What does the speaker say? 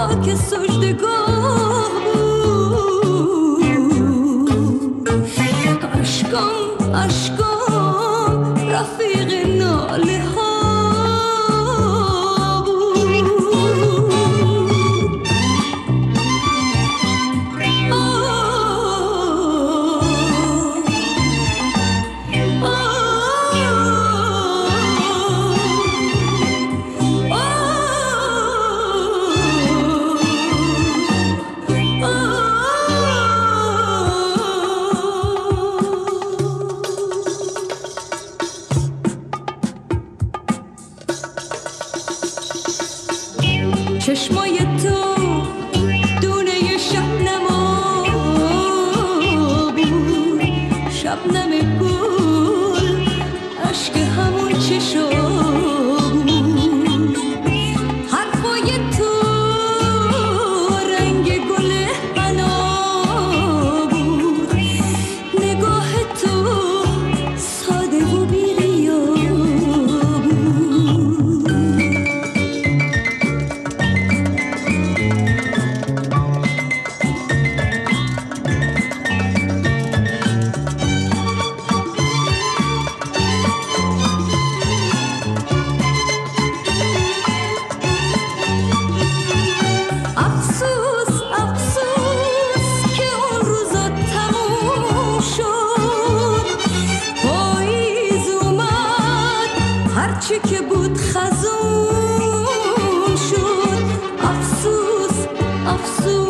خاک سجدگاه بود. اشکام اشکام رفیق ناله ها چشمای تو دونه شبنما بود، شبنم گل عشق همون چشا بود. حرفای تو رنگ گل حنا بود، نگاه تو ساده و بی‌ریا بود. افسوس افسوس که اون روزا تموم شد، پاییز اومد هرچی که بود خزون شد. افسوس افسوس